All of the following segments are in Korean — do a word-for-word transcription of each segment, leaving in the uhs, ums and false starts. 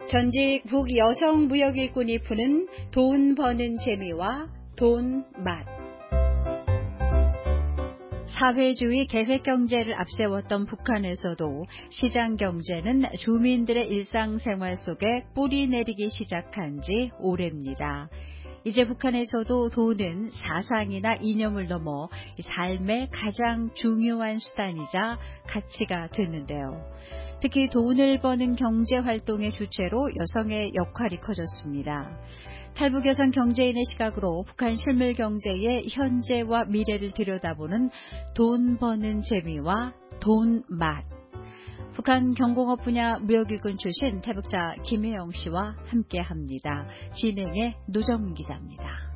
전직 북여성 무역 일꾼이 푸는 돈 버는 재미와 돈 맛. 사회주의 계획경제를 앞세웠던 북한에서도 시장경제는 주민들의 일상생활 속에 뿌리 내리기 시작한 지 오래입니다. 이제 북한에서도 돈은 사상이나 이념을 넘어 삶의 가장 중요한 수단이자 가치가 됐는데요. 특히 돈을 버는 경제활동의 주체로 여성의 역할이 커졌습니다. 탈북여성 경제인의 시각으로 북한 실물 경제의 현재와 미래를 들여다보는 돈 버는 재미와 돈 맛. 북한 경공업 분야 무역일꾼 출신 탈북자 김혜영 씨와 함께합니다. 진행의 노정민 기자입니다.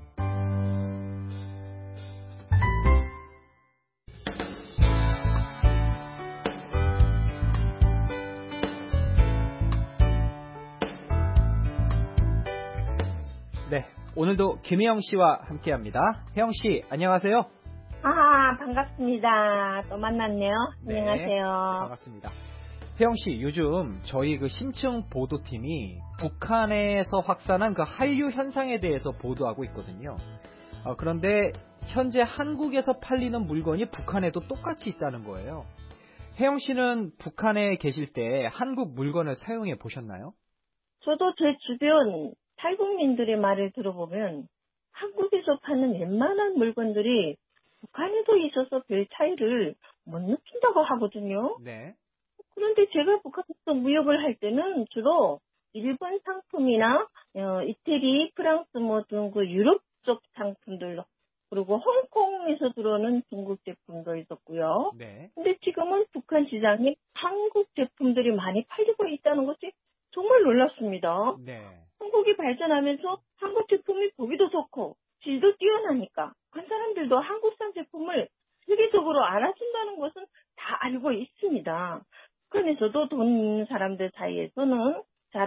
네, 오늘도 김혜영 씨와 함께합니다. 혜영 씨, 안녕하세요. 아, 반갑습니다. 또 만났네요. 네, 안녕하세요. 반갑습니다. 혜영 씨, 요즘 저희 그 심층 보도팀이 북한에서 확산한 그 한류 현상에 대해서 보도하고 있거든요. 어, 그런데 현재 한국에서 팔리는 물건이 북한에도 똑같이 있다는 거예요. 혜영 씨는 북한에 계실 때 한국 물건을 사용해 보셨나요? 저도 제 주변 탈북민들의 말을 들어보면 한국에서 파는 웬만한 물건들이 북한에도 있어서 별 차이를 못 느낀다고 하거든요. 네. 그런데 제가 북한에서 무역을 할 때는 주로 일본 상품이나 어, 이태리, 프랑스 뭐 등 그 유럽 쪽 상품들, 그리고 홍콩에서 들어오는 중국 제품도 있었고요. 네. 근데 지금은 북한 시장에 한국 제품들이 많이 팔리고 있다는 것이 정말 놀랍습니다. 네. 한국이 발전하면서 한국 제품이 보기도 좋고 질도 뛰어나니까 한 사람들도 한국산 제품을 세계적으로 알아준다는 것은 다 알고 있습니다. 북한에서도 돈 있는 사람들 사이에서는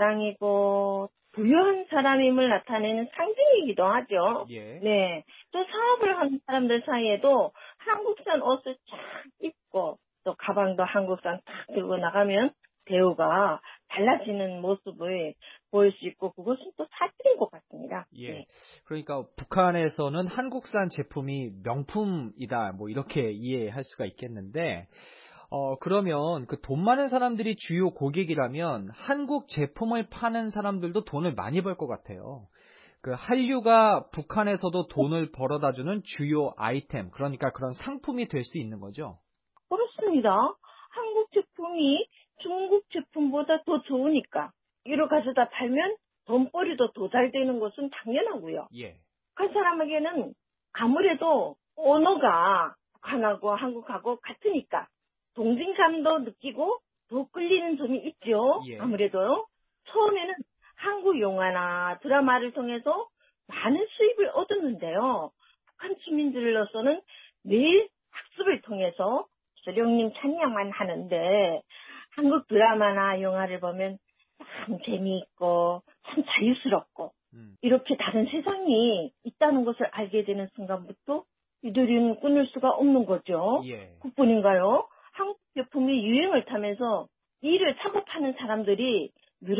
자랑이고 부유한 사람임을 나타내는 상징이기도 하죠. 예. 네. 또 사업을 하는 사람들 사이에도 한국산 옷을 쫙 입고 또 가방도 한국산 탁 들고 나가면 대우가 달라지는 모습을 보일 수 있고 그것은 또 사실인 것 같습니다. 예. 네. 그러니까 북한에서는 한국산 제품이 명품이다, 뭐 이렇게 이해할 수가 있겠는데, 어 그러면 그 돈 많은 사람들이 주요 고객이라면 한국 제품을 파는 사람들도 돈을 많이 벌 것 같아요. 그 한류가 북한에서도 돈을 벌어다주는 주요 아이템, 그러니까 그런 상품이 될 수 있는 거죠? 그렇습니다. 한국 제품이 중국 제품보다 더 좋으니까 이로 가져다 팔면 돈벌이도 더 잘 되는 것은 당연하고요. 예. 북한 사람에게는 아무래도 언어가 북한하고 한국하고 같으니까 동질감도 느끼고 더 끌리는 점이 있죠. 예. 아무래도요. 처음에는 한국 영화나 드라마를 통해서 많은 수입을 얻었는데요. 북한 주민들로서는 매일 학습을 통해서 소령님 찬양만 하는데 한국 드라마나 영화를 보면 참 재미있고 참 자유스럽고 음. 이렇게 다른 세상이 있다는 것을 알게 되는 순간부터 이들은 끊을 수가 없는 거죠. 예. 그뿐인가요? 한국 제품이 유행을 타면서 이를 사고파는 사람들이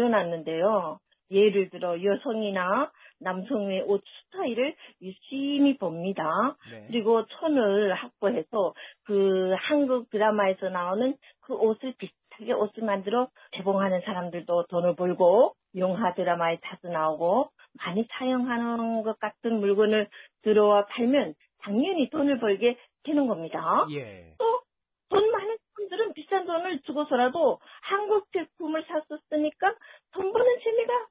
늘어났는데요. 예를 들어 여성이나 남성의 옷 스타일을 유심히 봅니다. 네. 그리고 천을 확보해서 그 한국 드라마에서 나오는 그 옷을 비슷하게 옷을 만들어 개봉하는 사람들도 돈을 벌고 영화 드라마에 자주 나오고 많이 사용하는 것 같은 물건을 들어와 팔면 당연히 돈을 벌게 되는 겁니다. 예. 또 돈 많은 사람들은 비싼 돈을 주고서라도 한국 제품을 샀었으니까 돈 버는 재미가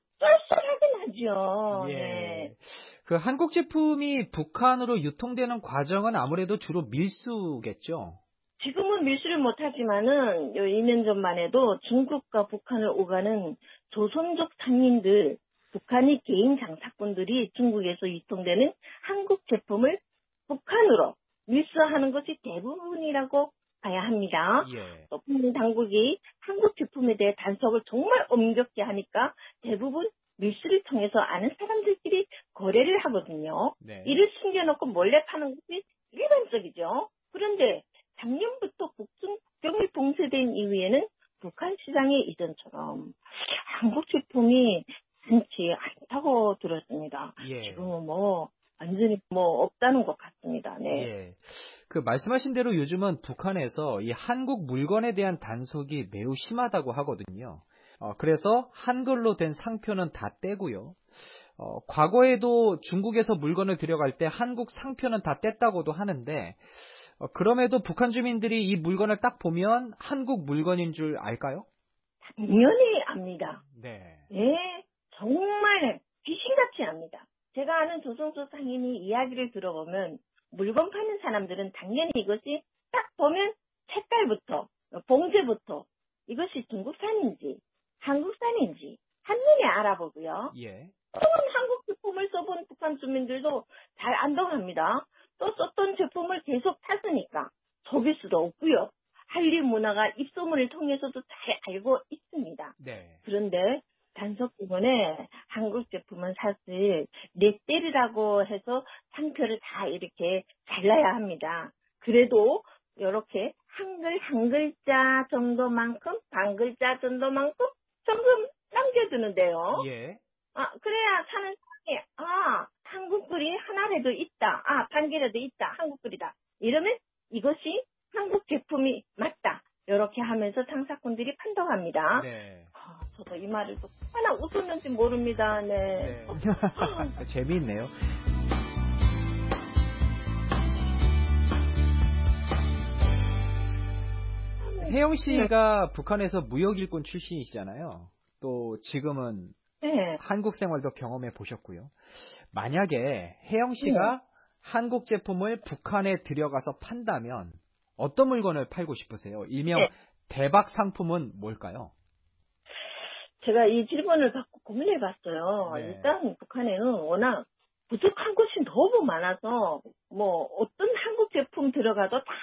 쏠쏠하게 나죠. 예. 네. 그 한국 제품이 북한으로 유통되는 과정은 아무래도 주로 밀수겠죠? 지금은 밀수를 못하지만은 요 이 년 전만 해도 중국과 북한을 오가는 조선족 상인들, 북한의 개인 장사꾼들이 중국에서 유통되는 한국 제품을 북한으로 밀수하는 것이 대부분이라고 봐야 합니다. 예. 또 북한 당국이 한국 제품에 대해 단속을 정말 엄격히 하니까 대부분 밀수를 통해서 아는 사람들끼리 거래를 하거든요. 네. 이를 숨겨놓고 몰래 파는 것이 일반적이죠. 그런데 작년부터 북중 국경이 봉쇄된 이후에는 북한 시장의 이전처럼 한국 제품이 많지 않다고 들었습니다. 예. 지금은 뭐 완전히 뭐 없다는 것 같습니다. 네. 예. 그 말씀하신 대로 요즘은 북한에서 이 한국 물건에 대한 단속이 매우 심하다고 하거든요. 어, 그래서 한글로 된 상표는 다 떼고요. 어, 과거에도 중국에서 물건을 들여갈 때 한국 상표는 다 뗐다고도 하는데, 어, 그럼에도 북한 주민들이 이 물건을 딱 보면 한국 물건인 줄 알까요? 당연히 압니다. 네. 예, 정말 귀신같이 압니다. 제가 아는 조선소 상인이 이야기를 들어보면 물건 파는 사람들은 당연히 이것이 딱 보면 색깔부터 봉제부터 이것이 중국산인지 한국산인지 한눈에 알아보고요. 예. 한국 제품을 써본 북한 주민들도 잘 안다고 합니다. 또 썼던 제품을 계속 탔으니까 속일 수도 없고요. 한류 문화가 입소문을 통해서도 잘 알고 있습니다. 네. 그런데 단속 부분에 한국 제품은 사실 넷대리라고 해서 상표를 다 이렇게 잘라야 합니다. 그래도 이렇게 한글 한 글자 정도만큼 반 글자 정도만큼 조금 남겨두는데요. 예. 아, 그래야 사는 사람이, 아, 한국 글이 하나라도 있다. 아, 반 개라도 있다. 한국 글이다. 이러면 이것이 한국 제품이 맞다. 이렇게 하면서 장사꾼들이 판독합니다. 네. 아, 저도 이 말을 또 하나 웃었는지 모릅니다. 네. 네. 재미있네요. 혜영 씨가 북한에서 무역일꾼 출신이시잖아요. 또 지금은 네. 한국 생활도 경험해 보셨고요. 만약에 혜영 씨가 네. 한국 제품을 북한에 들여가서 판다면 어떤 물건을 팔고 싶으세요? 일명 네. 대박 상품은 뭘까요? 제가 이 질문을 받고 고민해 봤어요. 네. 일단 북한에는 워낙 부족한 것이 너무 많아서 뭐 어떤 한국 제품 들어가도 다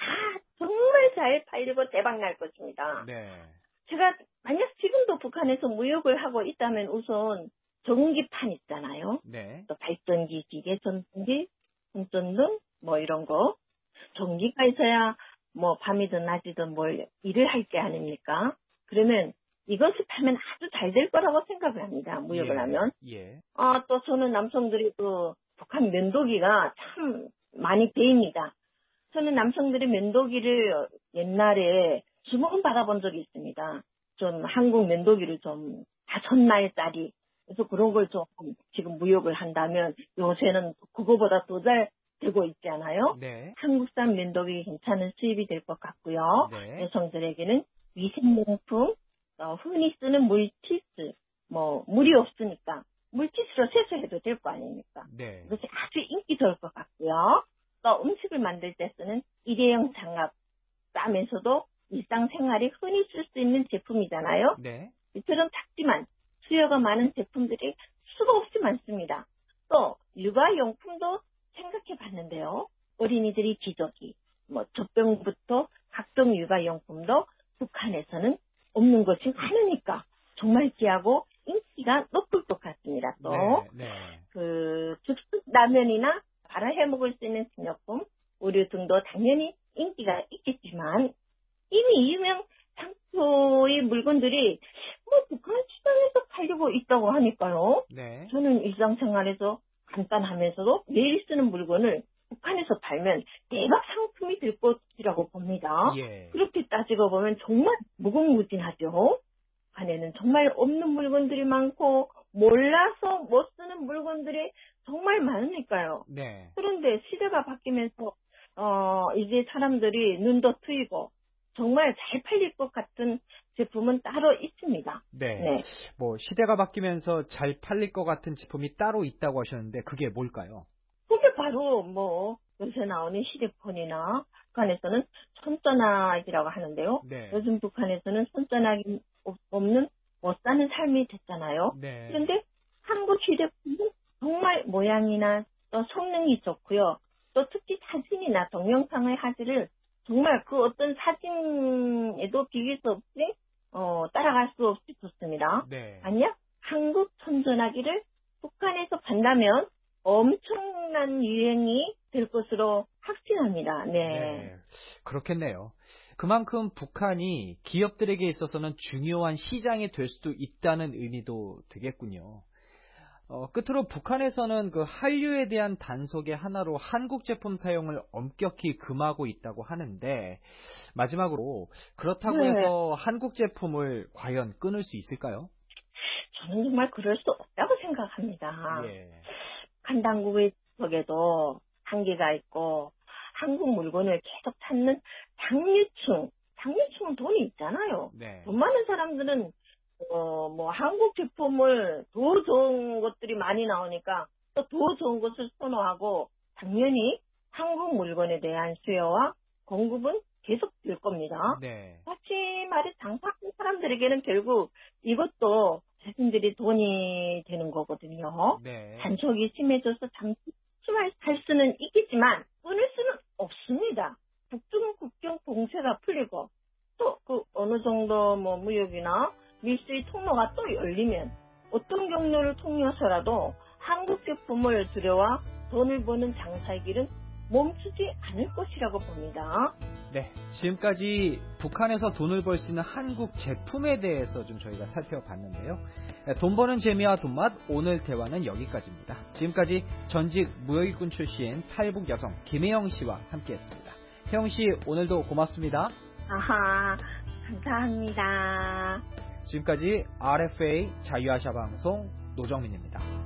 정말 잘 팔리고 대박 날 것입니다. 네. 제가 만약 지금도 북한에서 무역을 하고 있다면 우선 전기판 있잖아요. 네. 또 발전기, 기계 전기, 손전등 뭐 이런 거. 전기가 있어야 뭐 밤이든 낮이든 뭘 일을 할 게 아닙니까? 그러면 이것을 팔면 아주 잘 될 거라고 생각을 합니다. 무역을 예. 하면. 예. 아, 또 저는 남성들이 그 북한 면도기가 참 많이 배입니다. 저는 남성들이 면도기를 옛날에 주문 받아본 적이 있습니다. 좀 한국 면도기를 좀 다섯 마일짜리. 그래서 그런 걸 좀 지금 무역을 한다면 요새는 그거보다 더 잘 되고 있잖아요. 네. 한국산 면도기 괜찮은 수입이 될 것 같고요. 네. 여성들에게는 위생용품, 어, 흔히 쓰는 물티슈, 뭐 물이 없으니까 물티슈로 세수해도 될 거 아닙니까? 네. 이것이 아주 인기 좋을 것 같고요. 또 음식을 만들 때 쓰는 일회용 장갑, 싸면서도 일상생활에 흔히 쓸 수 있는 제품이잖아요. 네. 이처럼 작지만 수요가 많은 제품들이 수가 없이 많습니다. 또 육아용품도 생각해 봤는데요. 어린이들이 기저귀, 뭐 젖병부터 각종 육아용품도 북한에서는 없는 것이 많으니까 정말 귀하고 인기가 높을 것 같습니다. 또 네. 네. 그 즉석 라면이나 바로 해 먹을 수 있는 기념품, 의류 등도 당연히 인기가 있겠지만 이미 유명 상표의 물건들이 뭐 북한 시장에서 팔리고 있다고 하니까요. 네. 저는 일상생활에서 간단하면서도 매일 쓰는 물건을 북한에서 팔면 대박 상품이 될 것이라고 봅니다. 예. 그렇게 따지고 보면 정말 무궁무진하죠. 북한에는 정말 없는 물건들이 많고 몰라서 못 쓰는 물건들이 정말 많으니까요. 네. 그런데 시대가 바뀌면서 어 이제 사람들이 눈도 트이고 정말 잘 팔릴 것 같은 제품은 따로 있습니다. 네. 네. 뭐 시대가 바뀌면서 잘 팔릴 것 같은 제품이 따로 있다고 하셨는데 그게 뭘까요? 그게 바로 뭐 요새 나오는 휴대폰이나 북한에서는 손전화기라고 하는데요. 네. 요즘 북한에서는 손전화기 없는 못 사는 삶이 됐잖아요. 네. 그런데 한국 휴대폰은 정말 모양이나 또 성능이 좋고요. 또 특히 사진이나 동영상의 화질을 정말 그 어떤 사진에도 비길 수 없이 어, 따라갈 수 없이 좋습니다. 네. 만약 한국 손전화기를 북한에서 판다면 엄청난 유행이 될 것으로 확신합니다. 네. 네. 그렇겠네요. 그만큼 북한이 기업들에게 있어서는 중요한 시장이 될 수도 있다는 의미도 되겠군요. 어, 끝으로 북한에서는 그 한류에 대한 단속의 하나로 한국 제품 사용을 엄격히 금하고 있다고 하는데, 마지막으로 그렇다고 네. 해서 한국 제품을 과연 끊을 수 있을까요? 저는 정말 그럴 수 없다고 생각합니다. 예. 북한 당국의 적에도 한계가 있고 한국 물건을 계속 찾는 장류층, 장류층은 돈이 있잖아요. 네. 돈 많은 사람들은 어, 뭐 한국 제품을 더 좋은 것들이 많이 나오니까 또 더 좋은 것을 선호하고 당연히 한국 물건에 대한 수요와 공급은 계속될 겁니다. 네. 다시 말해 장사하는 사람들에게는 결국 이것도 자신들이 돈이 되는 거거든요. 네. 단속이 심해져서 잠시 심할 수는 있겠지만 끊을 수는 없습니다. 북중 국경 봉쇄가 풀리고 또 그 어느 정도 뭐 무역이나 밀수의 통로가 또 열리면 어떤 경로를 통해서라도 한국 제품을 들여와 돈을 버는 장사의 길은 멈추지 않을 것이라고 봅니다. 네, 지금까지 북한에서 돈을 벌 수 있는 한국 제품에 대해서 좀 저희가 살펴봤는데요. 돈 버는 재미와 돈맛, 오늘 대화는 여기까지입니다. 지금까지 전직 무역일군 출신 탈북 여성 김혜영 씨와 함께했습니다. 혜영 씨, 오늘도 고맙습니다. 아하, 감사합니다. 지금까지 알에프에이 자유아시아 방송 노정민입니다.